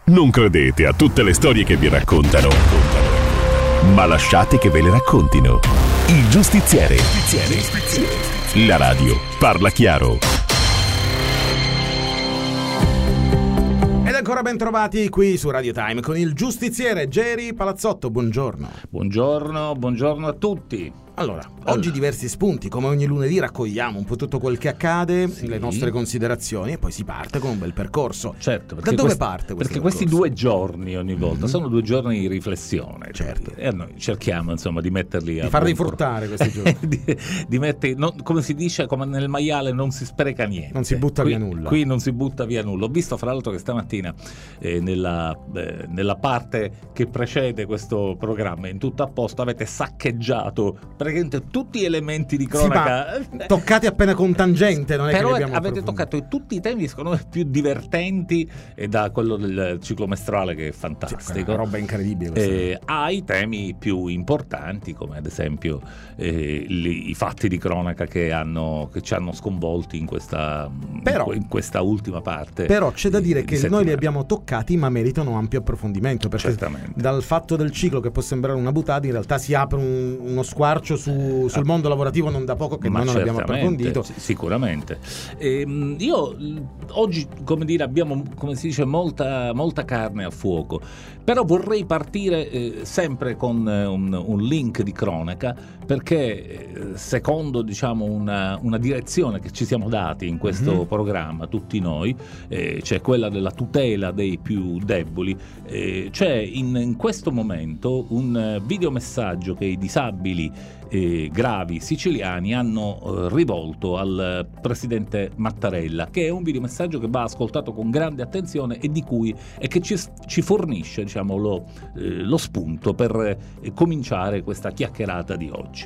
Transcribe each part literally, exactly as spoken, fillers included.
Non credete a tutte le storie che vi raccontano, ma lasciate che ve le raccontino. Il Giustiziere. La radio parla chiaro. Ed ancora ben trovati qui su Radio Time con il Giustiziere Geri Palazzotto. Buongiorno. Buongiorno, buongiorno a tutti. Allora, oggi diversi spunti, come ogni lunedì raccogliamo un po' tutto quel che accade, sì. le nostre considerazioni e poi si parte con un bel percorso. Certo, da dove questi, parte questo Perché percorso? Questi due giorni ogni volta mm-hmm. sono due giorni di riflessione. Certo. E noi cerchiamo insomma di metterli a di farli buon fruttare questi giorni. di, di mettere, non, come si dice, come nel maiale non si spreca niente. Non si butta qui, via nulla. Qui non si butta via nulla. Ho visto fra l'altro che stamattina eh, nella, eh, nella parte che precede questo programma, in tutto a posto, avete saccheggiato praticamente tutti elementi di cronaca, sì, ma toccati appena con tangente, non è però che li abbiamo avete toccato tutti i temi secondo me più divertenti, e da quello del ciclo mestrale che è fantastico, sì, una roba incredibile, eh, ai temi più importanti come ad esempio eh, li, i fatti di cronaca che hanno che ci hanno sconvolti in questa però, in questa ultima parte. Però c'è da dire di, che di noi li abbiamo toccati ma meritano ampio approfondimento, perché certamente. Dal fatto del ciclo che può sembrare una buttata in realtà si apre un, uno squarcio su, sul mondo lavorativo non da poco che Ma noi non abbiamo approfondito. Sicuramente. E, io oggi, come dire, abbiamo, come si dice, molta, molta carne a fuoco, però vorrei partire eh, sempre con eh, un, un link di cronaca, perché eh, secondo diciamo una, una direzione che ci siamo dati in questo mm-hmm. programma tutti noi, eh, cioè quella della tutela dei più deboli, eh, c'è in, in questo momento un videomessaggio che i disabili Eh, gravi siciliani hanno eh, rivolto al presidente Mattarella, che è un videomessaggio che va ascoltato con grande attenzione e di cui e che ci, ci fornisce diciamo lo, eh, lo spunto per eh, cominciare questa chiacchierata di oggi.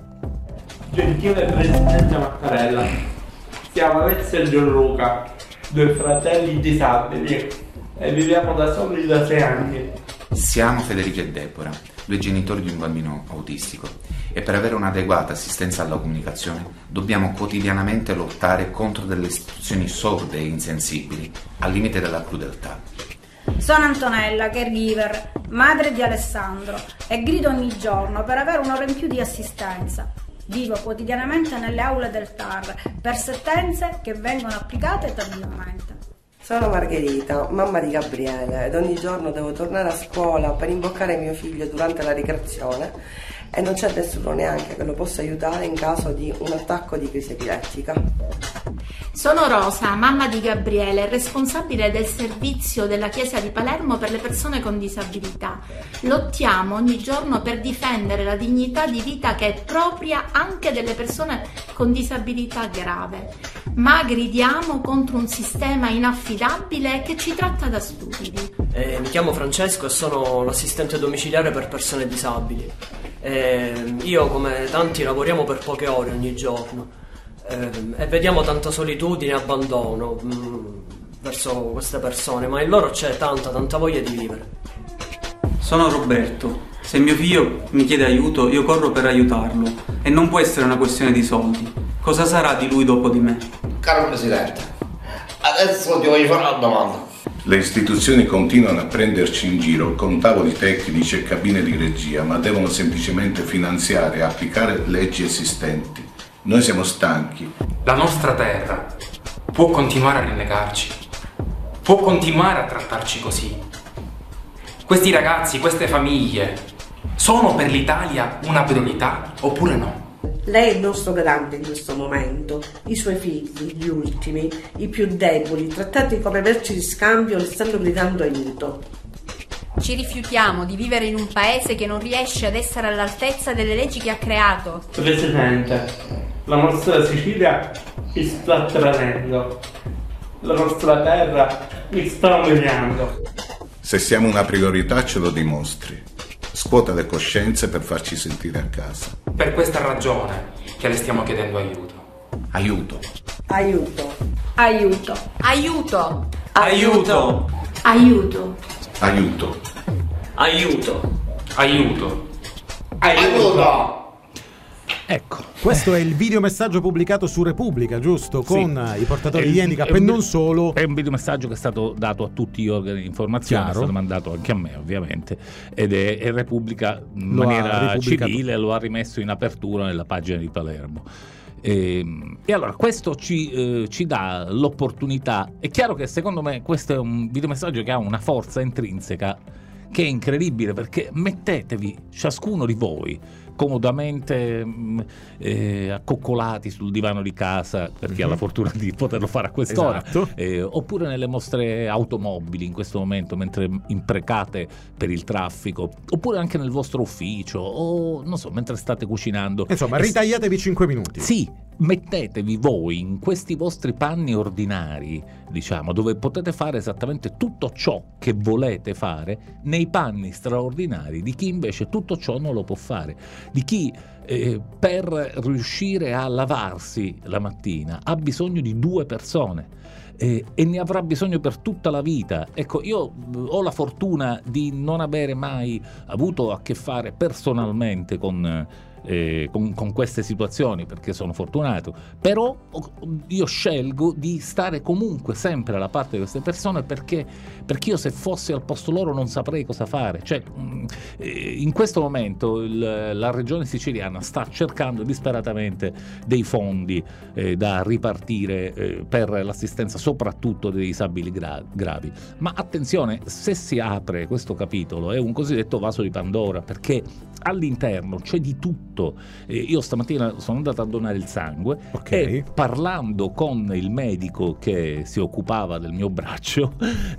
Gentile presidente Mattarella, siamo Alessio e Gianluca, due fratelli disabili, e viviamo da soli da sei anni. Siamo Federico e Deborah, due genitori di un bambino autistico, e per avere un'adeguata assistenza alla comunicazione dobbiamo quotidianamente lottare contro delle istituzioni sorde e insensibili, al limite della crudeltà. Sono Antonella, caregiver, madre di Alessandro, e grido ogni giorno per avere un'ora in più di assistenza. Vivo quotidianamente nelle aule del T A R per sentenze che vengono applicate tardivamente. Sono Margherita, mamma di Gabriele, ed ogni giorno devo tornare a scuola per imboccare mio figlio durante la ricreazione e non c'è nessuno neanche che lo possa aiutare in caso di un attacco di crisi epilettica. Sono Rosa, mamma di Gabriele, responsabile del servizio della Chiesa di Palermo per le persone con disabilità. Lottiamo ogni giorno per difendere la dignità di vita che è propria anche delle persone con disabilità grave, ma gridiamo contro un sistema inaffidabile che ci tratta da stupidi. Eh, mi chiamo Francesco e sono l'assistente domiciliare per persone disabili. Eh, io, come tanti, lavoriamo per poche ore ogni giorno eh, e vediamo tanta solitudine e abbandono mh, verso queste persone, ma in loro c'è tanta, tanta voglia di vivere. Sono Roberto. Se mio figlio mi chiede aiuto, io corro per aiutarlo, e non può essere una questione di soldi. Cosa sarà di lui dopo di me? Caro Presidente, adesso ti voglio fare una domanda. Le istituzioni continuano a prenderci in giro con tavoli tecnici e cabine di regia, ma devono semplicemente finanziare e applicare leggi esistenti. Noi siamo stanchi. La nostra terra può continuare a rinnegarci, può continuare a trattarci così. Questi ragazzi, queste famiglie, sono per l'Italia una priorità oppure no? Lei è il nostro garante in questo momento. I suoi figli, gli ultimi, i più deboli, trattati come merci di scambio, le stanno gridando aiuto. Ci rifiutiamo di vivere in un paese che non riesce ad essere all'altezza delle leggi che ha creato. Presidente, la nostra Sicilia mi sta tradendo. La nostra terra mi sta umiliando. Se siamo una priorità ce lo dimostri. Scuota le coscienze per farci sentire a casa. Per questa ragione che le stiamo chiedendo aiuto. Aiuto. Aiuto. Aiuto. Aiuto. Aiuto. Aiuto. Aiuto. Aiuto. Aiuto. Aiuto. Ecco, Questo è il videomessaggio pubblicato su Repubblica, giusto? Con sì. i portatori è, di handicap è e un, non solo. È un videomessaggio che è stato dato a tutti gli organi di informazione, Chiaro. è stato mandato anche a me ovviamente, ed è, è Repubblica in Lo maniera civile lo ha rimesso in apertura nella pagina di Palermo. E, e allora questo ci, eh, ci dà l'opportunità. È chiaro che secondo me questo è un videomessaggio che ha una forza intrinseca che è incredibile, perché mettetevi ciascuno di voi comodamente mh, eh, accoccolati sul divano di casa, per chi mm-hmm. ha la fortuna di poterlo fare a quest'ora, esatto. eh, oppure nelle vostre automobili in questo momento mentre imprecate per il traffico, oppure anche nel vostro ufficio, o non so, mentre state cucinando. Insomma, e ritagliatevi cinque minuti. Sì, mettetevi voi in questi vostri panni ordinari, diciamo, dove potete fare esattamente tutto ciò che volete fare, nei panni straordinari di chi invece tutto ciò non lo può fare, di chi eh, per riuscire a lavarsi la mattina ha bisogno di due persone eh, e ne avrà bisogno per tutta la vita. Ecco, io ho la fortuna di non avere mai avuto a che fare personalmente con Eh, con, con queste situazioni, perché sono fortunato, però io scelgo di stare comunque sempre alla parte di queste persone, perché, perché io se fossi al posto loro non saprei cosa fare. Cioè, eh, in questo momento il, la regione siciliana sta cercando disperatamente dei fondi eh, da ripartire eh, per l'assistenza soprattutto dei disabili gra- gravi, ma attenzione, se si apre questo capitolo è un cosiddetto vaso di Pandora, perché all'interno c'è di tutto. Eh, io stamattina sono andato a donare il sangue, okay. E parlando con il medico che si occupava del mio braccio,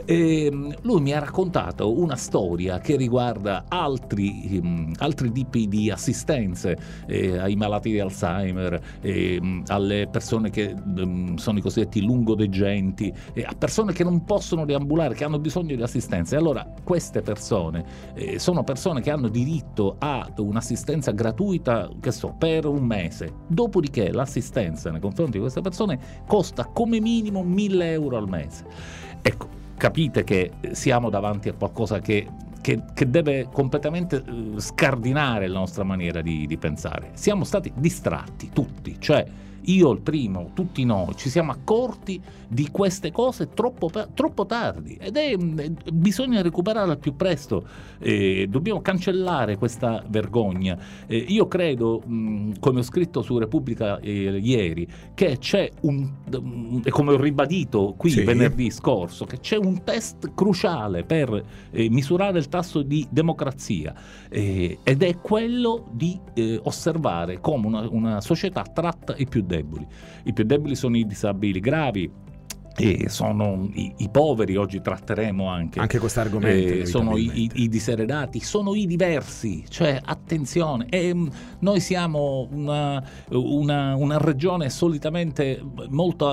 eh, lui mi ha raccontato una storia che riguarda altri, um, altri tipi di assistenze eh, ai malati di Alzheimer, eh, alle persone che um, sono i cosiddetti lungodegenti, eh, a persone che non possono deambulare, che hanno bisogno di assistenza. E allora queste persone eh, sono persone che hanno diritto a un'assistenza gratuita, che so, per un mese, dopodiché l'assistenza nei confronti di queste persone costa come minimo mille euro al mese. Ecco, capite che siamo davanti a qualcosa che Che, che deve completamente uh, scardinare la nostra maniera di, di pensare. Siamo stati distratti tutti, cioè io il primo, tutti noi ci siamo accorti di queste cose troppo, troppo tardi, ed è bisogna recuperare al più presto, eh, dobbiamo cancellare questa vergogna. Eh, io credo, mh, come ho scritto su Repubblica eh, ieri, che c'è un, e come ho ribadito qui sì. venerdì scorso, che c'è un test cruciale per eh, misurare il tasso di democrazia, eh, ed è quello di eh, osservare come una, una società tratta i più deboli. I più deboli sono i disabili gravi, e sono i, i poveri, oggi tratteremo anche, anche questo argomento, eh, sono i, i, i diseredati, sono i diversi, cioè attenzione, e, mh, noi siamo una, una, una regione solitamente molto,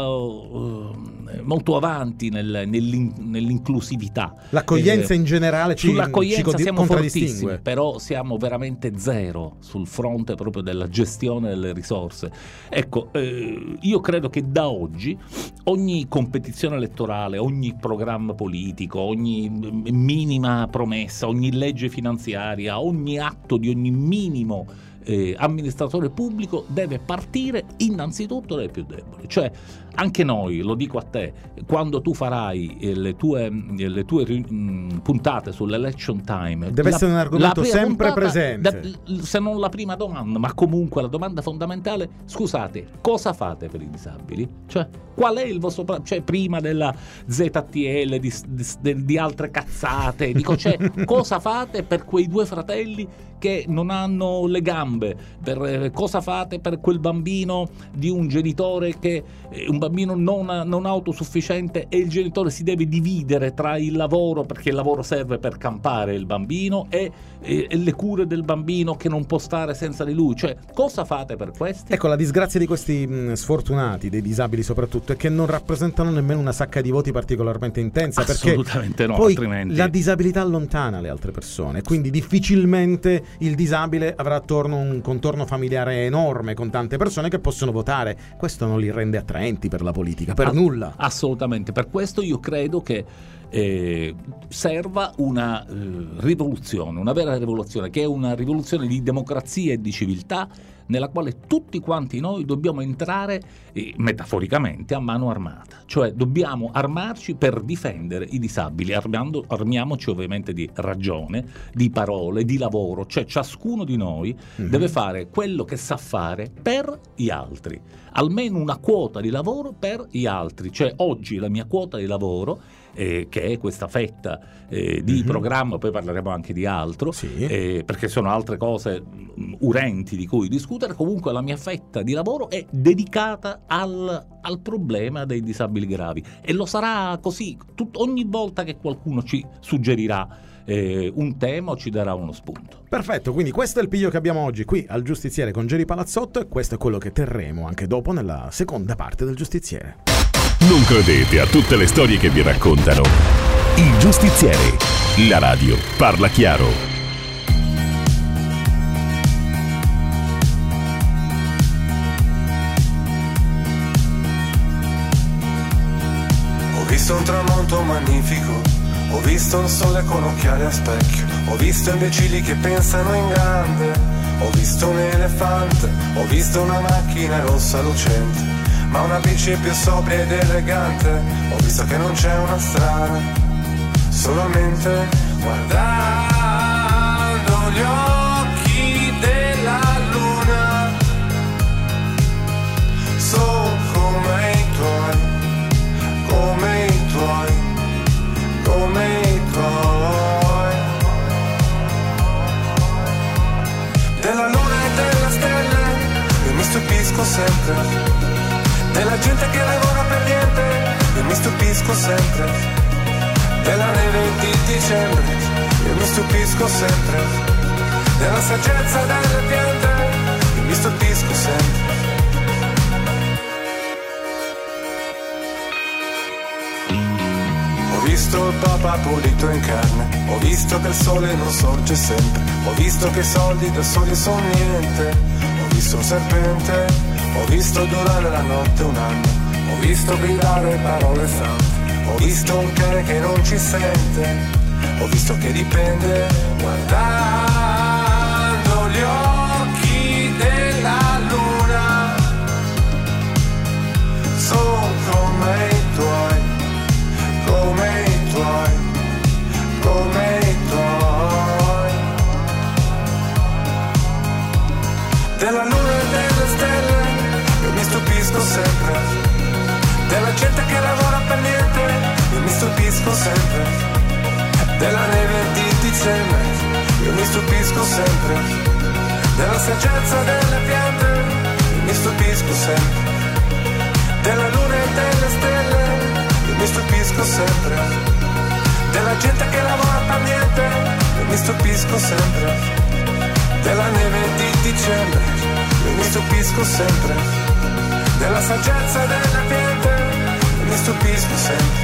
uh, molto avanti nel, nell'in, nell'inclusività. L'accoglienza eh, in generale ci, sull'accoglienza ci siamo fortissimi, però siamo veramente zero sul fronte proprio della gestione delle risorse. Ecco, eh, io credo che da oggi ogni competizione elettorale, ogni programma politico, ogni minima promessa, ogni legge finanziaria, ogni atto di ogni minimo eh, amministratore pubblico deve partire innanzitutto dai più deboli. Cioè, anche noi, lo dico a te, quando tu farai eh, le tue, le tue mh, puntate sull'election time, deve la, essere un argomento sempre puntata, presente, da, se non la prima domanda, ma comunque la domanda fondamentale: scusate, cosa fate per i disabili? Cioè, qual è il vostro, cioè, prima della Z T L, di, di, di altre cazzate, dico, cioè, cosa fate per quei due fratelli che non hanno le gambe? Per, eh, cosa fate per quel bambino di un genitore che eh, un bambino non, non autosufficiente, e il genitore si deve dividere tra il lavoro, perché il lavoro serve per campare il bambino, e, e, e le cure del bambino che non può stare senza di lui? Cioè, cosa fate per questi? Ecco, la disgrazia di questi mh, sfortunati, dei disabili soprattutto, è che non rappresentano nemmeno una sacca di voti particolarmente intensa, assolutamente perché no, poi altrimenti la disabilità allontana le altre persone, quindi difficilmente il disabile avrà attorno un contorno familiare enorme con tante persone che possono votare. Questo non li rende attraenti per la politica, per ah, nulla. Assolutamente, per questo io credo che eh, serva una eh, rivoluzione, una vera rivoluzione, che è una rivoluzione di democrazia e di civiltà, nella quale tutti quanti noi dobbiamo entrare eh, metaforicamente a mano armata, cioè dobbiamo armarci per difendere i disabili, armando, armiamoci ovviamente di ragione, di parole, di lavoro, cioè ciascuno di noi mm-hmm. deve fare quello che sa fare per gli altri, almeno una quota di lavoro per gli altri, cioè oggi la mia quota di lavoro, eh, che è questa fetta eh, di mm-hmm. programma, poi parleremo anche di altro, sì. eh, perché sono altre cose mh, urenti di cui discutere, comunque la mia fetta di lavoro è dedicata al, al problema dei disabili gravi, e lo sarà così tut- ogni volta che qualcuno ci suggerirà Eh, un tema o ci darà uno spunto. Perfetto, quindi questo è il piglio che abbiamo oggi qui al Giustiziere con Geri Palazzotto, e questo è quello che terremo anche dopo nella seconda parte del Giustiziere. Non credete a tutte le storie che vi raccontano. Il Giustiziere, la radio parla chiaro. Ho visto un tramonto magnifico, ho visto il sole con occhiali a specchio, ho visto imbecilli che pensano in grande, ho visto un elefante, ho visto una macchina rossa lucente, ma una bici più sobria ed elegante, ho visto che non c'è una strada, solamente guardando gli occhi della luna, sono come i tuoi, come i tuoi, come i tuoi, della luna e delle stelle, io mi stupisco sempre, della gente che lavora per niente, io mi stupisco sempre, della neve di dicembre, io mi stupisco sempre, della saggezza delle piante, io mi stupisco sempre. Ho visto il Papa pulito in carne, ho visto che il sole non sorge sempre, ho visto che i soldi da soli sono niente, ho visto un serpente, ho visto durare la notte un anno, ho visto gridare parole sante, ho visto un cane che non ci sente, ho visto che dipende guardando gli occhi della luna, sono come i tuoi, come i tuoi, come i tuoi, della luna e delle stelle, io mi stupisco sempre, della gente che lavora per niente, io mi stupisco sempre, della neve di dicembre, io mi stupisco sempre, della saggezza delle piante, io mi stupisco sempre, della luna e delle stelle, io mi stupisco sempre, della gente che lavora per niente, io mi stupisco sempre, della neve di dicembre, io mi stupisco sempre, della saggezza delle piante, io mi stupisco sempre.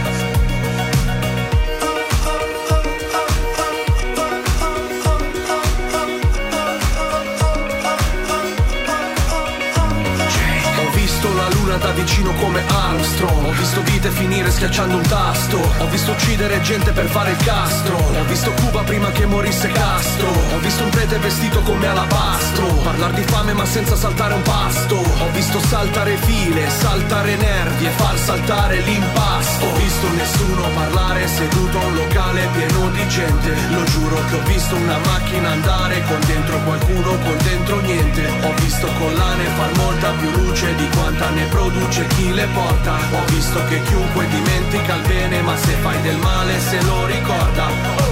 La luna da vicino come Armstrong, ho visto vite finire schiacciando un tasto, ho visto uccidere gente per fare il castro, ho visto Cuba prima che morisse Castro, ho visto un prete vestito come alabastro, parlar di fame ma senza saltare un pasto, ho visto saltare file, saltare nervi e far saltare l'impasto, ho visto nessuno parlare seduto a un locale pieno di gente, lo giuro che ho visto una macchina andare con dentro qualcuno, con dentro niente, ho visto collane far molta più luce di quanta ne produce chi le porta, ho visto che chiunque dimentica il bene ma se fai del male se lo ricorda,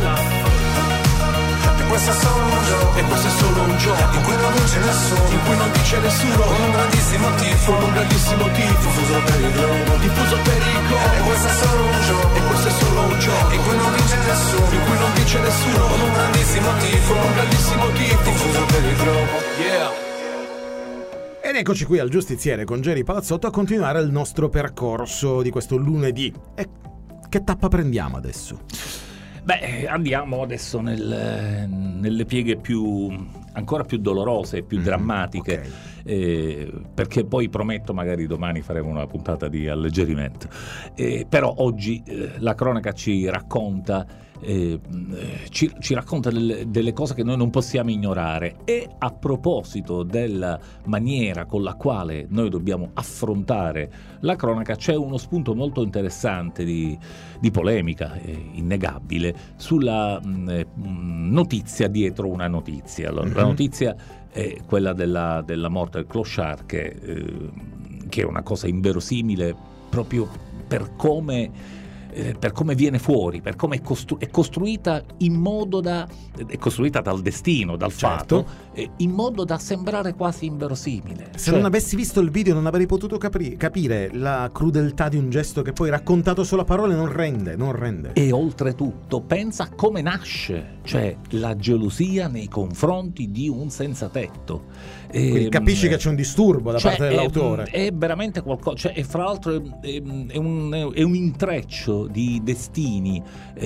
e questo è solo un gioco, e questo è solo un gioco in cui non vince nessuno, in cui non dice nessuno, con un grandissimo tifo, con un grandissimo tifo diffuso per il globo, diffuso per il globo, e questo è solo un gioco, e questo è solo un gioco in cui non vince nessuno, in cui non dice nessuno, con un grandissimo tifo, con un grandissimo tifo diffuso per il globo, yeah. Ed eccoci qui al Giustiziere con Geri Palazzotto a continuare il nostro percorso di questo lunedì. E che tappa prendiamo adesso? Beh, andiamo adesso nel, nelle pieghe più ancora più dolorose e più mm-hmm. drammatiche, okay. eh, perché poi prometto magari domani faremo una puntata di alleggerimento, eh, però oggi eh, la cronaca ci racconta Eh, ci, ci racconta delle, delle cose che noi non possiamo ignorare. E a proposito della maniera con la quale noi dobbiamo affrontare la cronaca, c'è uno spunto molto interessante di, di polemica eh, innegabile sulla mh, notizia dietro una notizia. Allora, mm-hmm. La notizia è quella della, della morte del clochard, che, eh, che è una cosa inverosimile proprio per come Eh, per come viene fuori, per come è, costru- è costruita in modo da è costruita dal destino, dal certo. fatto, eh, in modo da sembrare quasi inverosimile. Se cioè, non avessi visto il video non avrei potuto capri- capire la crudeltà di un gesto che poi raccontato solo a parole non rende, non rende. E oltretutto pensa a come nasce, cioè la gelosia nei confronti di un senza tetto. Quindi capisci che c'è un disturbo da cioè, parte dell'autore. È, è veramente qualcosa, cioè, e fra l'altro è, è, un, è un intreccio di destini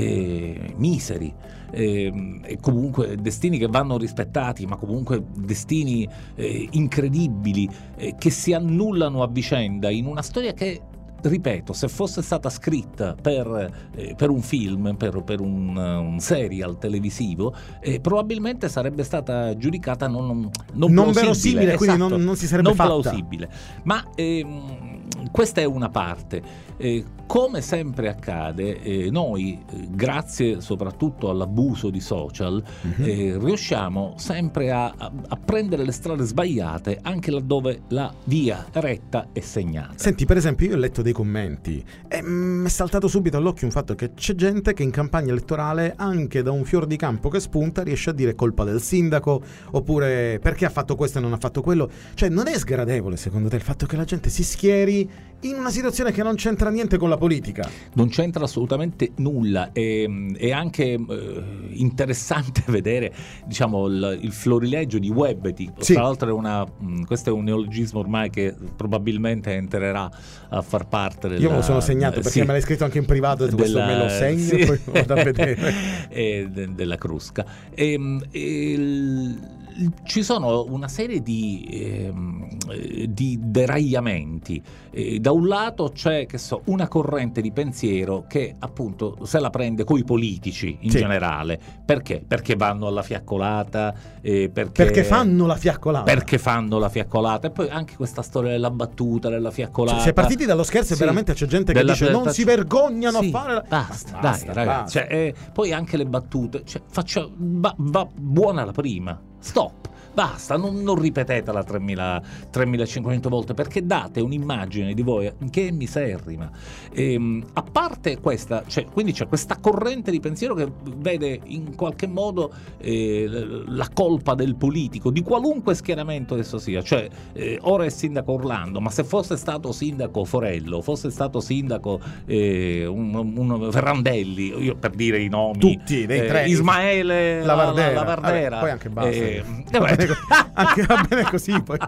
eh, miseri, eh, e comunque destini che vanno rispettati, ma comunque destini eh, incredibili, eh, che si annullano a vicenda in una storia che, ripeto, se fosse stata scritta per, eh, per un film, per, per un, un serial televisivo, eh, probabilmente sarebbe stata giudicata non, non, non, non plausibile, verosimile, esatto, quindi non, non si sarebbe non fatta. plausibile. Ma ehm, questa è una parte. Eh, come sempre accade, eh, noi, eh, grazie soprattutto all'abuso di social, mm-hmm. eh, riusciamo sempre a, a, a prendere le strade sbagliate anche laddove la via retta è segnata. Senti, per esempio, io ho letto dei commenti e mi è saltato subito all'occhio un fatto che c'è gente che in campagna elettorale, anche da un fior di campo che spunta, riesce a dire colpa del sindaco, oppure perché ha fatto questo e non ha fatto quello. Cioè, non è sgradevole secondo te il fatto che la gente si schieri in una situazione che non c'entra niente con la politica? Non c'entra assolutamente nulla. È, è anche eh, interessante vedere, diciamo, il, il florilegio di Webeti. Sì. Tra l'altro è una, mh, questo è un neologismo ormai che probabilmente entrerà a far parte della, io me lo sono segnato perché sì, me l'hai scritto anche in privato, e questo me lo segno, sì. Poi vado a vedere. e, de, della Crusca. E, e, il, ci sono una serie di, eh, di deragliamenti. Eh, da un lato c'è, che so, una corrente di pensiero che appunto se la prende coi politici in sì. generale. Perché? Perché vanno alla fiaccolata, eh, perché, perché fanno la fiaccolata. Perché fanno la fiaccolata. E poi anche questa storia della battuta, della fiaccolata. Cioè, si è partiti dallo scherzo e sì. veramente c'è gente che della, dice non si vergognano sì, a fare la... basta, basta, dai ragazzi, cioè, eh, poi anche le battute, cioè, faccia, va, va buona la prima, stop, basta, non, non ripetetela tremilacinquecento volte, perché date un'immagine di voi che è miserrima. E, a parte questa, cioè, quindi c'è questa corrente di pensiero che vede in qualche modo eh, la colpa del politico, di qualunque schieramento esso sia. Cioè, eh, ora è sindaco Orlando, ma se fosse stato sindaco Forello, fosse stato sindaco eh, un, un Ferrandelli, io per dire i nomi, tutti dei tre, eh, Ismaele Lavardera, la, la Lavardera. Vabbè, poi anche basta. Eh, anche va bene così poi.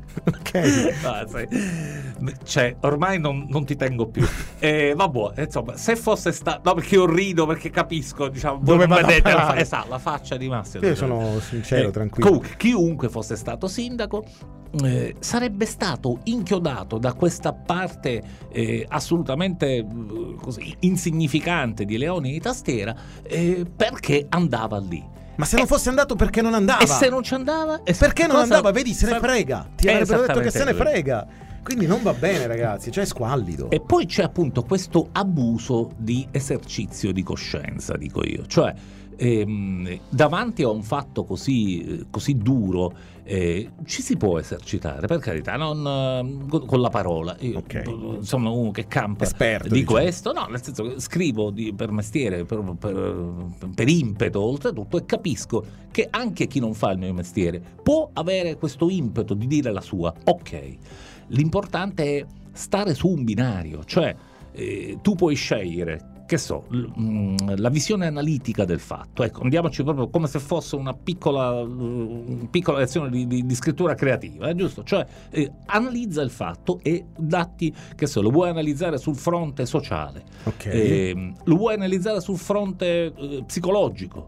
Ok. Ah, sì. Cioè, ormai non, non ti tengo più. Eh, vabbè, insomma, se fosse stato, no, perché io rido, perché capisco, diciamo, voi dove non vedete la, fa- esatto, la faccia di Massimo. Io sono sincero, eh, tranquillo. Comunque, chiunque fosse stato sindaco eh, sarebbe stato inchiodato da questa parte eh, assolutamente eh, così insignificante di Leoni di tastiera, eh, perché andava lì. Ma se non fosse andato, perché non andava? E se non ci andava? E perché non cosa... andava? Vedi, se ne frega. Ti avrebbero detto che se ne lui. frega. Quindi non va bene, ragazzi, cioè è squallido. E poi c'è appunto questo abuso di esercizio di coscienza, dico io. Cioè, ehm, davanti a un fatto così, così duro, eh, ci si può esercitare, per carità, non con, con la parola. Io, okay. Insomma, uno che campa esperto di diciamo. questo, no, nel senso che scrivo di, per mestiere, per, per, per impeto, oltretutto, e capisco che anche chi non fa il mio mestiere può avere questo impeto di dire la sua. Ok, l'importante è stare su un binario, cioè eh, tu puoi scegliere, che so, l- la visione analitica del fatto. Ecco, andiamoci proprio come se fosse una piccola, uh, piccola lezione di, di, di scrittura creativa, è giusto? Cioè, eh, analizza il fatto e datti, che so, lo vuoi analizzare sul fronte sociale, okay. eh, lo vuoi analizzare sul fronte eh, psicologico,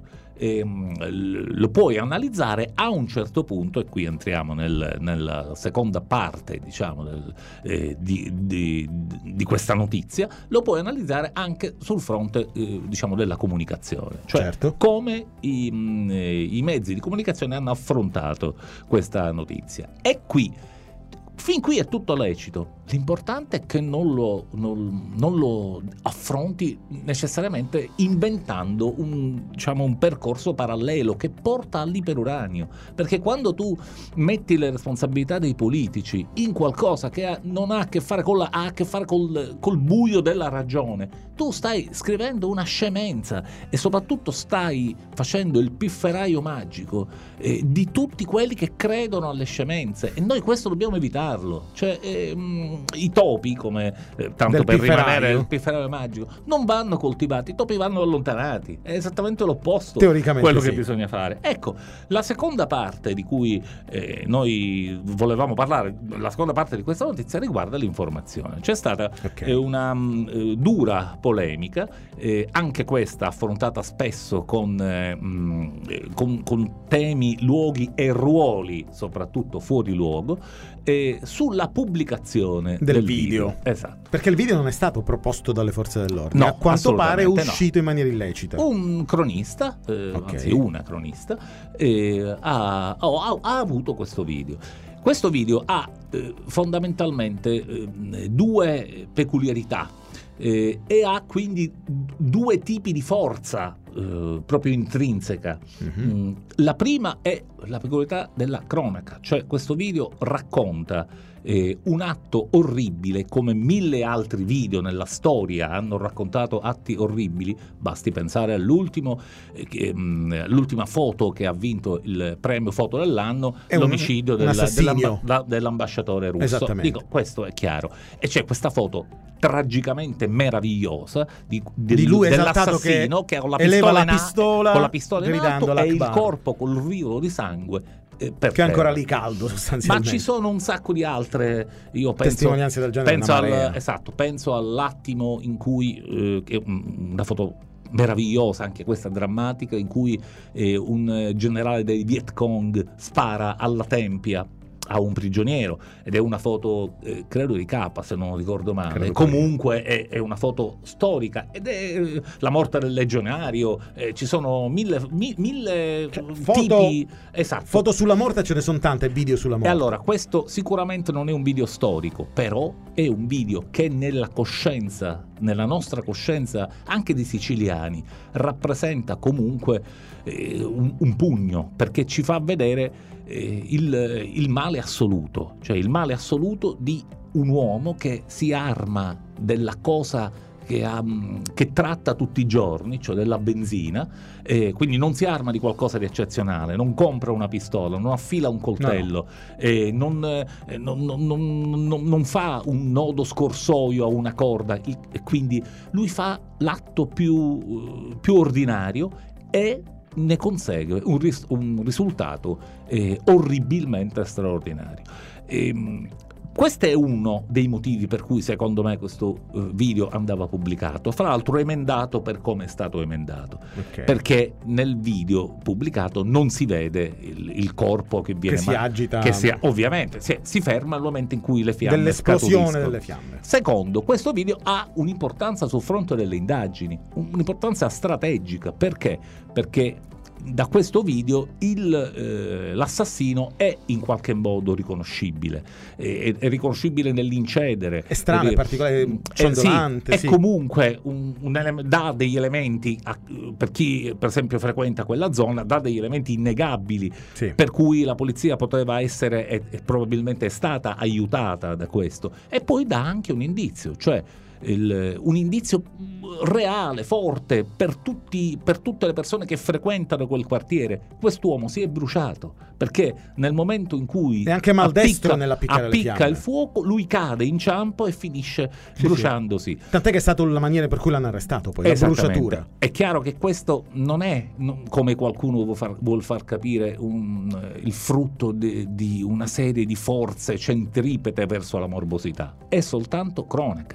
ehm, lo puoi analizzare a un certo punto, e qui entriamo nel, nella seconda parte, diciamo, del, eh, di, di, di questa notizia, lo puoi analizzare anche sul fronte eh, diciamo della comunicazione, cioè certo. come i, mh, i mezzi di comunicazione hanno affrontato questa notizia. E qui fin qui è tutto lecito. L'importante è che non lo, non, non lo affronti necessariamente inventando un, diciamo, un percorso parallelo che porta all'iperuranio, perché quando tu metti le responsabilità dei politici in qualcosa che ha, non ha a che fare con la, ha a che fare col, col buio della ragione, tu stai scrivendo una scemenza e soprattutto stai facendo il pifferaio magico eh, di tutti quelli che credono alle scemenze, e noi questo dobbiamo evitarlo. Cioè ehm, i topi, come eh, tanto Del per pifferaio. rimanere il pifferaio magico, non vanno coltivati, i topi vanno allontanati. È esattamente l'opposto Teoricamente quello sì. che bisogna fare. Ecco, la seconda parte di cui eh, noi volevamo parlare, la seconda parte di questa notizia riguarda l'informazione. C'è stata Okay. eh, una mh, dura polemica, eh, anche questa affrontata spesso con, eh, mh, con, con temi, luoghi e ruoli, soprattutto fuori luogo, eh, sulla pubblicazione del, del video. video. Esatto. Perché il video non è stato proposto dalle forze dell'ordine, No, a quanto pare è assolutamente uscito in maniera illecita. Un cronista, eh, Ok. anzi una cronista, eh, ha, ha- ha avuto questo video. Questo video ha eh, fondamentalmente eh, due peculiarità eh, e ha quindi due tipi di forza eh, proprio intrinseca. Mm, La prima è la peculiarità della cronaca, cioè questo video racconta eh, un atto orribile, come mille altri video nella storia hanno raccontato atti orribili. Basti pensare all'ultimo eh, che, mh, l'ultima foto che ha vinto il premio foto dell'anno, È un- l'omicidio un del- assassinio. dell'amba- da- dell'ambasciatore russo. Esattamente. Dico, questo è chiaro. E c'è questa foto tragicamente meravigliosa di, del- Di lui esaltato dell'assassino che che, con la eleva pistola, la in a- pistola con la pistola in gridando alto e il l'Akbar. corpo col rivolo di sangue eh, per Che è ancora terra. lì caldo, Ma sostanzialmente. ci sono un sacco di altre, io penso, Testimonianze del genere, penso una al, marea. esatto, penso all'attimo in cui eh, che, mm, una foto meravigliosa, anche questa drammatica, in cui eh, un eh, generale dei Viet Cong spara alla tempia a un prigioniero, ed è una foto eh, credo di Capa, se non ricordo male. Credo Comunque è, è una foto storica, ed è eh, la morte del legionario, eh, ci sono mille, mi- mille foto- tipi, esatto. Foto sulla morte ce ne sono tante, video sulla E morte. allora, questo sicuramente non è un video storico, però è un video che nella coscienza, nella nostra coscienza anche di siciliani, rappresenta comunque eh, un, un pugno, perché ci fa vedere eh, il, il male assoluto, cioè il male assoluto di un uomo che si arma della cosa che, ha, che tratta tutti i giorni, cioè della benzina, eh, quindi non si arma di qualcosa di eccezionale, non compra una pistola, non affila un coltello, eh, non, eh, non, non, non, non- non fa un nodo scorsoio a una corda, il- e quindi lui fa l'atto più, eh, più ordinario e ne consegue un, ris- un risultato eh, orribilmente straordinario. Ehm, Questo è uno dei motivi per cui secondo me questo eh, video andava pubblicato, fra l'altro emendato per come è stato emendato, Ok. perché nel video pubblicato non si vede il, il corpo che viene Che si ma- agita. che si, ovviamente si, si ferma al momento in cui le fiamme Dell'esplosione scaturiscono. delle fiamme. Secondo, questo video ha un'importanza sul fronte delle indagini, un'importanza strategica. Perché? Perché da questo video il, eh, l'assassino è in qualche modo riconoscibile, è, è riconoscibile nell'incedere. È strano, è particolare, Eh, ciondolante, sì, sì. è comunque un, un ele- dà degli elementi a- per chi per esempio frequenta quella zona, dà degli elementi innegabili, Sì. per cui la polizia poteva essere e, e probabilmente è stata aiutata da questo, e poi dà anche un indizio, cioè il- un indizio reale, forte per tutti, per tutte le persone che frequentano quel quartiere. Quest'uomo si è bruciato perché nel momento in cui È anche maldestro appicca, nell'appiccare le appicca fiamme. il fuoco, lui cade, inciampa e finisce Sì, bruciandosi. Tant'è che è stata la maniera per cui l'hanno arrestato, poi la Esattamente. bruciatura. È chiaro che questo non è, non- come qualcuno vuol far, vuol far capire, un, eh, il frutto de- di una serie di forze centripete verso la morbosità. È soltanto cronaca.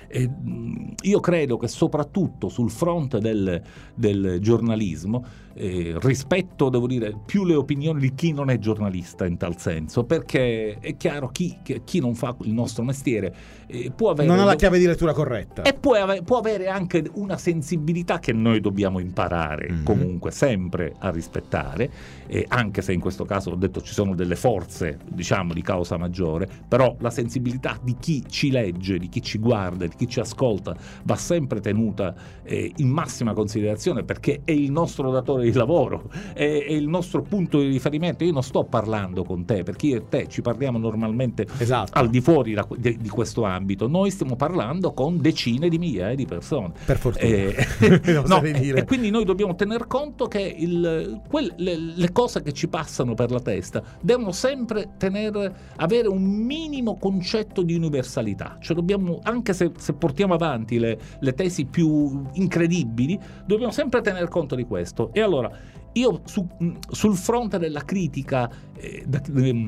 E io credo che soprattutto sul fronte del, del giornalismo eh, rispetto, devo dire, più le opinioni di chi non è giornalista in tal senso, perché è chiaro chi, chi non fa il nostro mestiere eh, può avere non ha la chiave di lettura corretta e può avere, può avere anche una sensibilità che noi dobbiamo imparare mm-hmm. comunque sempre a rispettare, eh, anche se in questo caso ho detto ci sono delle forze, diciamo, di causa maggiore, però la sensibilità di chi ci legge, di chi ci guarda, di chi ci ascolta va sempre tenuta eh, in massima considerazione, perché è il nostro datore di lavoro, è, è il nostro punto di riferimento. Io non sto parlando con te, perché io e te ci parliamo normalmente esatto. al di fuori da, di, di questo ambito. Noi stiamo parlando con decine di migliaia di persone, per fortuna eh, no, dire. E quindi noi dobbiamo tener conto che il, quel, le, le cose che ci passano per la testa devono sempre tenere, avere un minimo concetto di universalità, cioè dobbiamo, anche se, se portiamo avanti le, le tesi più incredibili, dobbiamo sempre tener conto di questo. E allora io su, sul fronte della critica eh, da,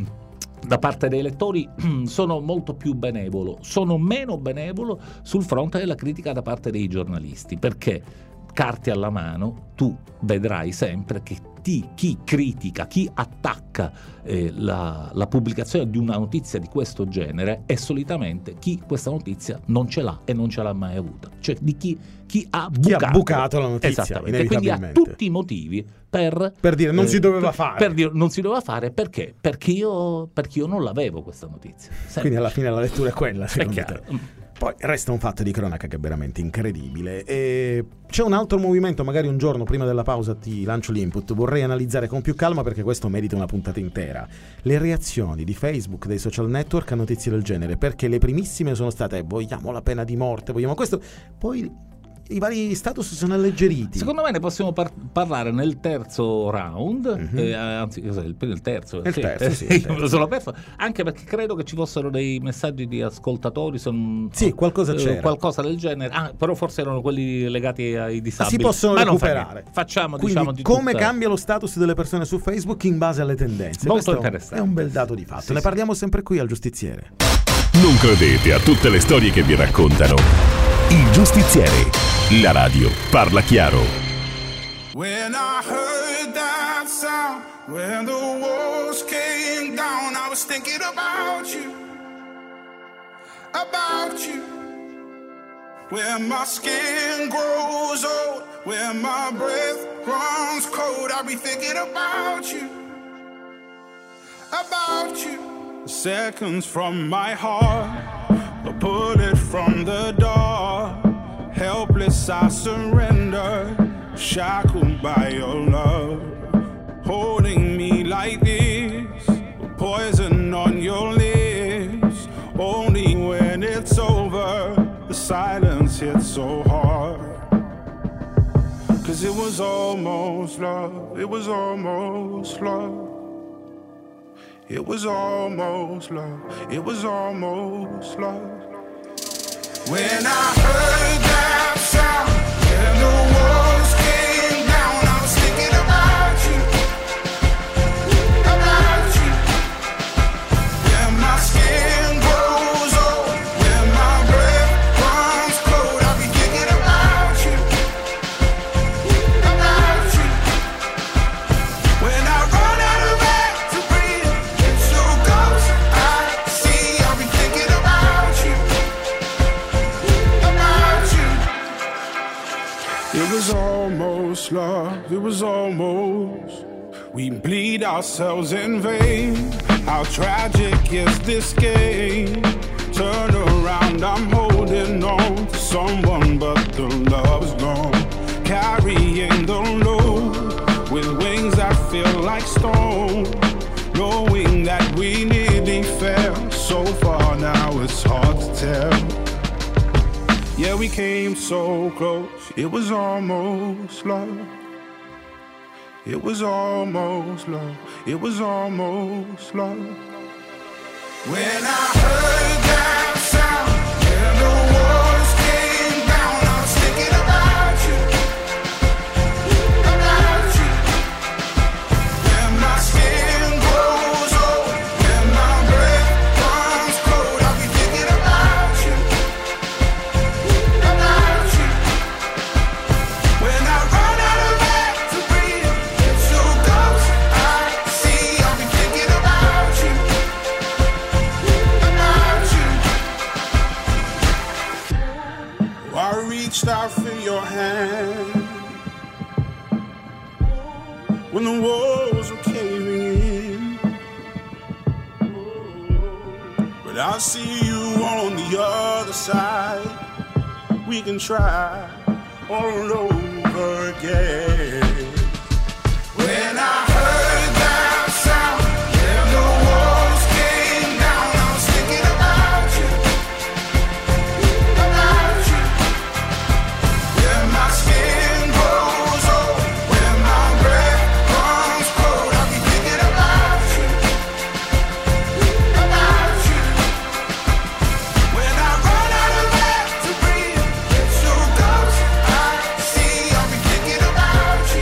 da parte dei lettori sono molto più benevolo, sono meno benevolo sul fronte della critica da parte dei giornalisti, perché carte alla mano tu vedrai sempre che ti, chi critica, chi attacca eh, la, la pubblicazione di una notizia di questo genere è solitamente chi questa notizia non ce l'ha e non ce l'ha mai avuta, cioè di chi, chi ha bucato, chi ha bucato la notizia, esattamente, quindi ha tutti i motivi per, per dire non eh, si doveva per, fare per dire non si doveva fare perché? Perché io, perché io non l'avevo questa notizia. Sempre. Quindi alla fine la lettura è quella, secondo è chiaro. te. Poi resta un fatto di cronaca che è veramente incredibile. E c'è un altro movimento, magari un giorno prima della pausa ti lancio l'input, vorrei analizzare con più calma perché questo merita una puntata intera. Le reazioni di Facebook, dei social network a notizie del genere, perché le primissime sono state vogliamo la pena di morte, vogliamo questo, poi i vari status sono alleggeriti. Secondo me ne possiamo par- parlare nel terzo round, mm-hmm. eh, anzi cos'è, il, il terzo, il sì, terzo, eh, sì, il terzo. Me lo sono perso, anche perché credo che ci fossero dei messaggi di ascoltatori, son, sì, qualcosa c'era, eh, qualcosa del genere, ah, però forse erano quelli legati ai disabili. Si possono ma recuperare. Fa Facciamo, quindi, diciamo, di come tutta... cambia lo status delle persone su Facebook in base alle tendenze. Molto Questo interessante. È un bel dato di fatto. Sì, ne sì. parliamo sempre qui al Giustiziere. Non credete a tutte le storie che vi raccontano. Il Giustiziere. La radio parla chiaro. When I heard that sound, when the walls came down, I was thinking about you, about you. When my skin grows old, when my breath runs cold, I'll be thinking about you, about you. Seconds from my heart, a bullet from the door. Helpless I surrender, shackled by your love. Holding me like this, poison on your lips. Only when it's over, the silence hits so hard. Cause it was almost love, it was almost love. It was almost love, it was almost love. When I heard that sound, when the walls came down, I was thinking about you, about you. When my skin grows old, when my breath runs cold, I'll be thinking about you, about you. When I run out of air to breathe, it's your ghost I see, I'll be thinking about you. It was almost love, it was almost. We bleed ourselves in vain. How tragic is this game? Turn around, I'm holding on to someone, but the love's gone. Carrying the load with wings that feel like stone. Knowing that we nearly fell so far, now it's hard to tell. Yeah, we came so close, it was almost love. It was almost love, it was almost love. When I heard that sound, when the walls came down, I was thinking about you, about you. When my skin grows old, when my breath runs cold, I'll be thinking about you. when the walls are caving in. But I'll see you on the other side. We can try all over again. When I heard that sound, yeah, the walls came down. I was thinking about you, about you. When my skin grows old, when my breath comes cold, I'll be thinking about you, about you. When I run out of air to breathe, it's so close I see, I'll be thinking about you,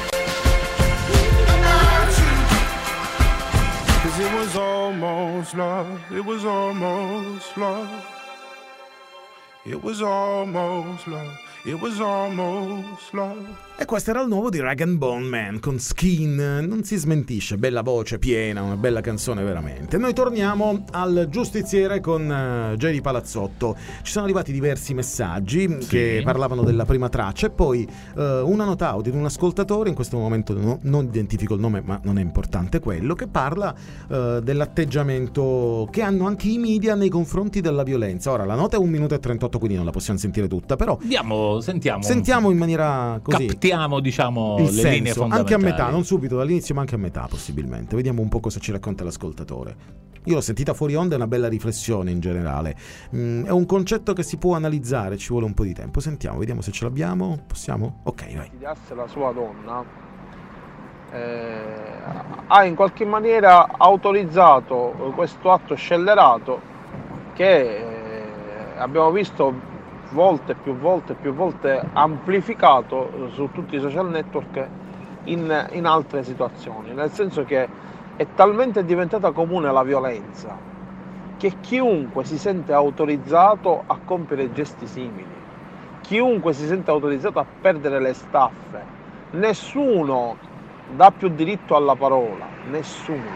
about you. 'Cause it was almost love, it was almost love. It was almost love, it was almost love. E questo era il nuovo di Rag and Bone Man con Skin. Non si smentisce, bella voce piena, una bella canzone veramente. Noi torniamo al giustiziere con uh, J D Palazzotto. Ci sono arrivati diversi messaggi sì. che parlavano della prima traccia e poi uh, una nota audio di un ascoltatore, in questo momento no, non identifico il nome ma non è importante quello, che parla uh, dell'atteggiamento che hanno anche i media nei confronti della violenza. Ora la nota è un minuto e trentotto, quindi non la possiamo sentire tutta, però Andiamo, sentiamo sentiamo in maniera così, captiamo, diciamo, il le senso, linee fondamentali. anche a metà, non subito dall'inizio ma anche a metà possibilmente. Vediamo un po' cosa ci racconta l'ascoltatore. Io l'ho sentita fuori onda, è una bella riflessione in generale. Mm, è un concetto che si può analizzare, ci vuole un po' di tempo. Sentiamo, vediamo se ce l'abbiamo. Possiamo? Ok, vai. Studiasse la sua donna, eh, ha in qualche maniera autorizzato questo atto scellerato che eh, abbiamo visto volte, più volte, più volte amplificato su tutti i social network in, in altre situazioni, nel senso che è talmente diventata comune la violenza che chiunque si sente autorizzato a compiere gesti simili, chiunque si sente autorizzato a perdere le staffe, nessuno dà più diritto alla parola, nessuno.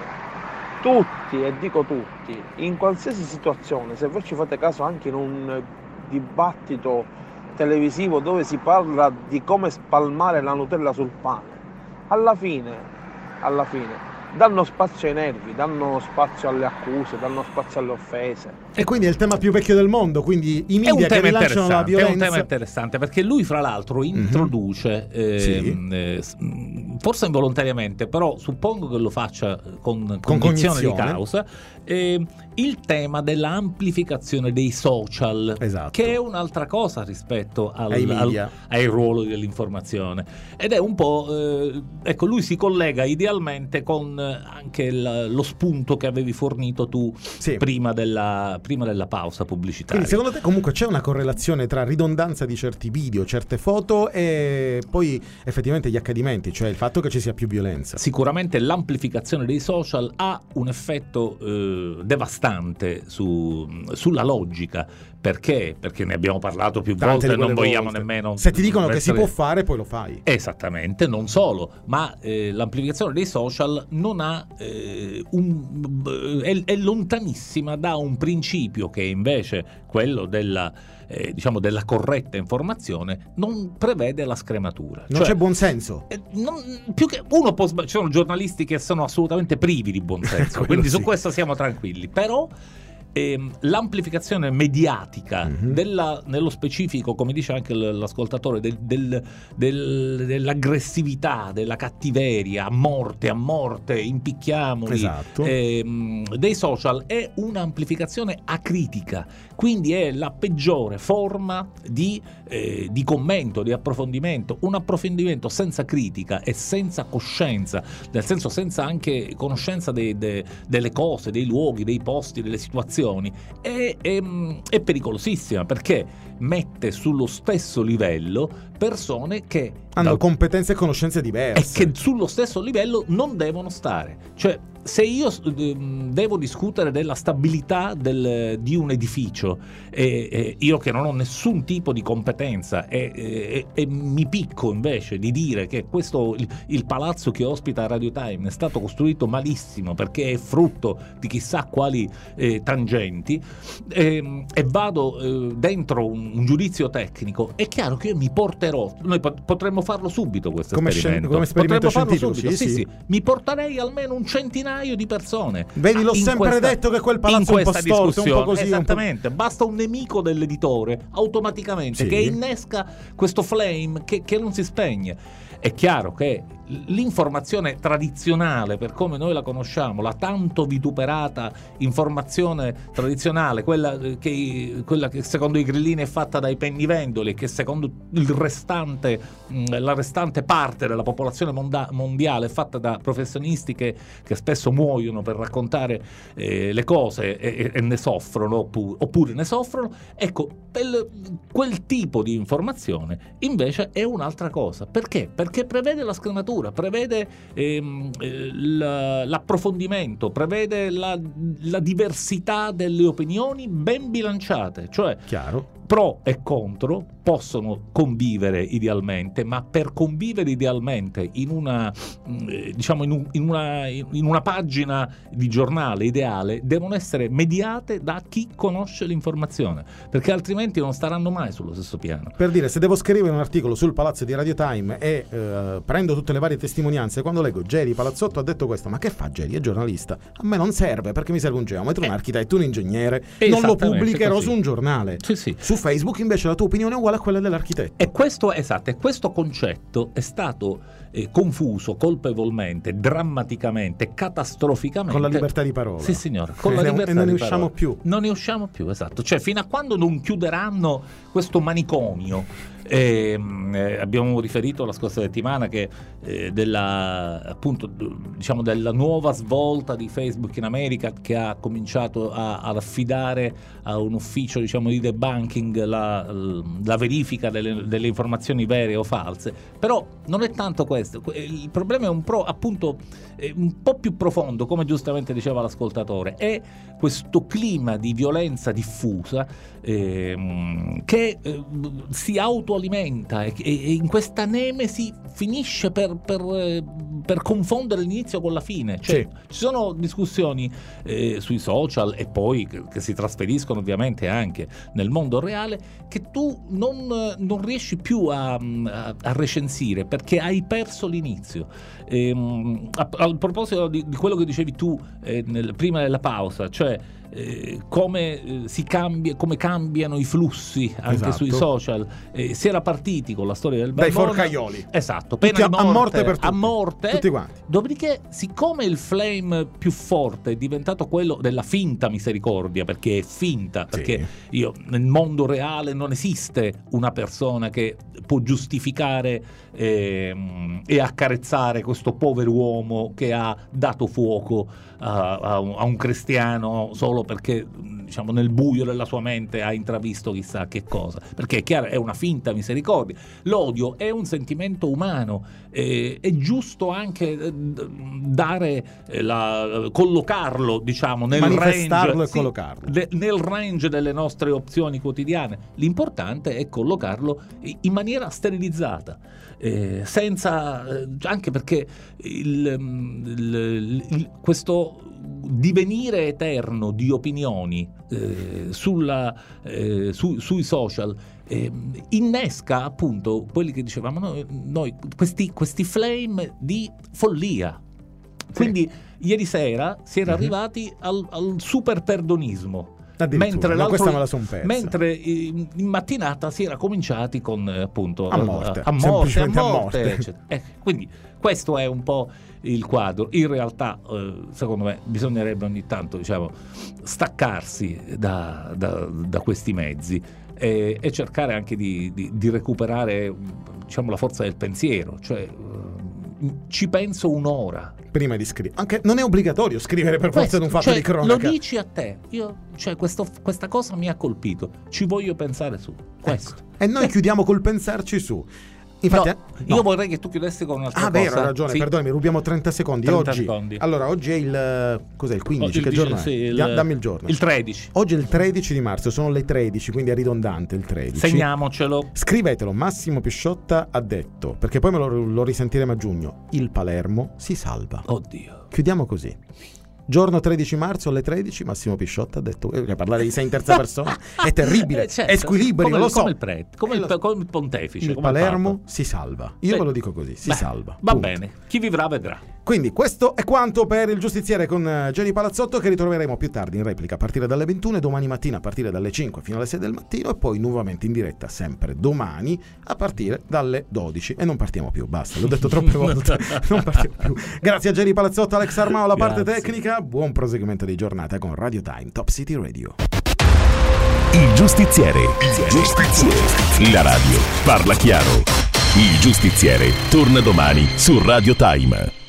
Tutti, e dico tutti, in qualsiasi situazione, se voi ci fate caso anche in un dibattito televisivo dove si parla di come spalmare la Nutella sul pane, alla fine, alla fine danno spazio ai nervi, danno spazio alle accuse, danno spazio alle offese. E quindi è il tema più vecchio del mondo, quindi i media che rilanciano la violenza. È un tema interessante perché lui fra l'altro introduce, mm-hmm. eh, sì. eh, forse involontariamente, però suppongo che lo faccia con, con cognizione di causa, eh, il tema dell'amplificazione dei social, esatto. che è un'altra cosa rispetto al, ai media, al, ai ruoli dell'informazione, ed è un po' eh, ecco, lui si collega idealmente con anche il, lo spunto che avevi fornito tu sì. prima della prima della pausa pubblicitaria. Quindi secondo te comunque c'è una correlazione tra ridondanza di certi video, certe foto e poi effettivamente gli accadimenti, cioè il fatto che ci sia più violenza? Sicuramente l'amplificazione dei social ha un effetto eh, devastante su, sulla logica. Perché? Perché ne abbiamo parlato più Tante volte e non vogliamo volte. nemmeno... Se ti dicono che si essere... può fare, poi lo fai. Esattamente, non solo, ma eh, l'amplificazione dei social non ha eh, un, è, è lontanissima da un principio che è invece quello della, eh, diciamo della corretta informazione, non prevede la scrematura. Non cioè, c'è buonsenso. Eh, non, più che uno può sbag- ci sono giornalisti che sono assolutamente privi di buonsenso, quindi sì. su questo siamo tranquilli, però ehm, l'amplificazione mediatica mm-hmm. della, nello specifico, come dice anche l'ascoltatore, del, del, del, dell'aggressività, della cattiveria, a morte, a morte, impicchiamoli, esatto. ehm, dei social, è un'amplificazione acritica, quindi è la peggiore forma di, eh, di commento, di approfondimento, un approfondimento senza critica e senza coscienza, nel senso senza anche conoscenza de, de, delle cose, dei luoghi, dei posti, delle situazioni, è, è, è pericolosissima, perché mette sullo stesso livello persone che hanno da, competenze e conoscenze diverse e che sullo stesso livello non devono stare. Cioè, se io devo discutere della stabilità del, di un edificio, e, e io che non ho nessun tipo di competenza e, e, e mi picco invece di dire che questo il, il palazzo che ospita Radio Time è stato costruito malissimo perché è frutto di chissà quali eh, tangenti, e, e vado eh, dentro un, un giudizio tecnico, è chiaro che io mi porterò, noi potremmo farlo subito questo come esperimento. Scien- come esperimento Potremmo farlo scientifico, subito, sì, sì, sì. sì. Mi porterei almeno un centinaio di persone. Vedi, l'ho in sempre questa- detto che quel palazzo in è un po' questa storto, un po' discussione. così, un po'- Esattamente, basta un nemico dell'editore automaticamente Sì. che innesca questo flame che, che non si spegne. È chiaro che l'informazione tradizionale, per come noi la conosciamo, la tanto vituperata informazione tradizionale, quella che, quella che secondo i grillini è fatta dai pennivendoli e che secondo il restante, la restante parte della popolazione monda- mondiale è fatta da professionisti che, che spesso muoiono per raccontare eh, le cose e, e ne soffrono oppure, oppure ne soffrono, ecco, quel, quel tipo di informazione invece è un'altra cosa. Perché? Perché prevede la scrematura, prevede ehm, eh, la- l'approfondimento, prevede la, la diversità delle opinioni ben bilanciate, cioè Chiaro. pro e contro possono convivere idealmente, ma per convivere idealmente in una mh, diciamo in, un- in una in una pagina di giornale ideale devono essere mediate da chi conosce l'informazione, perché altrimenti non staranno mai sullo stesso piano. Per dire, se devo scrivere un articolo sul palazzo di Radio Time e eh, prendo tutte le varie testimonianze, quando leggo Geri Palazzotto ha detto questo, ma che fa Geri? È giornalista. A me non serve, perché mi serve un geometro, un architetto, un ingegnere. Non lo Esattamente pubblicherò così. su un giornale. Sì, sì. Su Facebook invece la tua opinione è uguale a quella dell'architetto. E questo, esatto, e questo concetto è stato eh, confuso colpevolmente, drammaticamente, catastroficamente Con la libertà di parola. Sì, signore, con E la ne- libertà e non ne di usciamo parola. più. Non ne usciamo più, esatto. Cioè, fino a quando non chiuderanno questo manicomio. Ehm, eh, abbiamo riferito la scorsa settimana che eh, della appunto d- diciamo della nuova svolta di Facebook in America, che ha cominciato a, ad affidare a un ufficio, diciamo, di debunking la, la verifica delle, delle informazioni vere o false. Però non è tanto questo, il problema è un pro, appunto è un po' più profondo, come giustamente diceva l'ascoltatore, è questo clima di violenza diffusa ehm, che eh, si autoalimenta e, e in questa nemesi finisce per, per, eh, per confondere l'inizio con la fine. Cioè, Sì. ci sono discussioni eh, sui social e poi che, che si trasferiscono ovviamente anche nel mondo reale, che tu non, non riesci più a, a, a recensire perché hai perso l'inizio. Ehm, a, a proposito di, di quello che dicevi tu eh, nel, prima della pausa, cioè eh, come eh, si cambia, come cambiano i flussi anche Esatto. sui social. Eh, si era partiti con la storia del Dai barbone, forcaioli. esatto, Tutti pena a- di a morte, morte per tutti. a morte. Tutti quanti. Dopodiché, siccome il flame più forte è diventato quello della finta misericordia, perché è finta, perché io nel mondo reale non esiste una persona che può giustificare ehm, e accarezzare questo povero uomo che ha dato fuoco a, a un, a un cristiano solo perché, diciamo, nel buio della sua mente ha intravisto chissà che cosa, perché è chiaro, è una finta misericordia. L'odio è un sentimento umano, eh, è giusto anche eh, dare eh, la, collocarlo, diciamo, nel Manifestarlo range, e sì, collocarlo. de- nel range delle nostre opzioni quotidiane. L'importante è collocarlo in maniera sterilizzata, eh, senza eh, anche perché il, il, il, questo divenire eterno di opinioni eh, sulla, eh, su, sui social eh, innesca appunto quelli che dicevamo noi, noi questi, questi flame di follia. Quindi ieri sera si era Mhm. arrivati al, al super perdonismo. Addirittura, Mentre, no, l'altro- questa me la son persa. mentre in, in mattinata si era cominciati con eh, appunto A morte, a morte, a semplicemente a morte, morte. eccetera. Eh, quindi questo è un po' il quadro. In realtà eh, secondo me bisognerebbe ogni tanto, diciamo, staccarsi da, da, da questi mezzi e, e cercare anche di, di, di recuperare, diciamo, la forza del pensiero, cioè eh, ci penso un'ora Prima di scrivere. Anche non è obbligatorio scrivere per forza Questo, di un fatto cioè, di cronaca. lo dici a te, io, cioè, questo, questa cosa mi ha colpito, ci voglio pensare su questo. E noi chiudiamo col pensarci su. Infatti, No, eh, no. io vorrei che tu chiudessi con un'altra Ah, cosa. vero, hai ragione, Sì. perdonami, rubiamo trenta secondi. trenta oggi, secondi. Allora, oggi è il cos'è il quindici? Oh, il che dici- giorno è? sì, il- Da- dammi il giorno. il tredici. Oggi è il tredici di marzo, sono le tredici, quindi è ridondante il tredici. Segniamocelo. Scrivetelo, Massimo Pisciotta ha detto, perché poi me lo, lo risentiremo a giugno. Il Palermo si salva. Oddio. Chiudiamo così. Giorno tredici marzo alle tredici, Massimo Pisciotta ha detto, eh, parlare di sé in terza persona è terribile, Eh, certo. è squilibrio, come, lo so. come il prete, come, Eh, il, lo so. come il pontefice, Il come il Palermo Papa. si salva, io Beh, ve lo dico così, si beh, salva. Va punto. bene, chi vivrà vedrà. Quindi questo è quanto per il giustiziere con eh, Geni Palazzotto, che ritroveremo più tardi in replica a partire dalle ventuno e domani mattina a partire dalle cinque fino alle sei del mattino, e poi nuovamente in diretta sempre domani a partire dalle dodici, e non partiamo più, basta, l'ho detto troppe volte, non partiamo più. Grazie a Geni Palazzotto, Alex Armao alla parte Grazie. tecnica, buon proseguimento di giornata con Radio Time Top City Radio. Il giustiziere. Il giustiziere. La radio parla chiaro. Il giustiziere torna domani su Radio Time.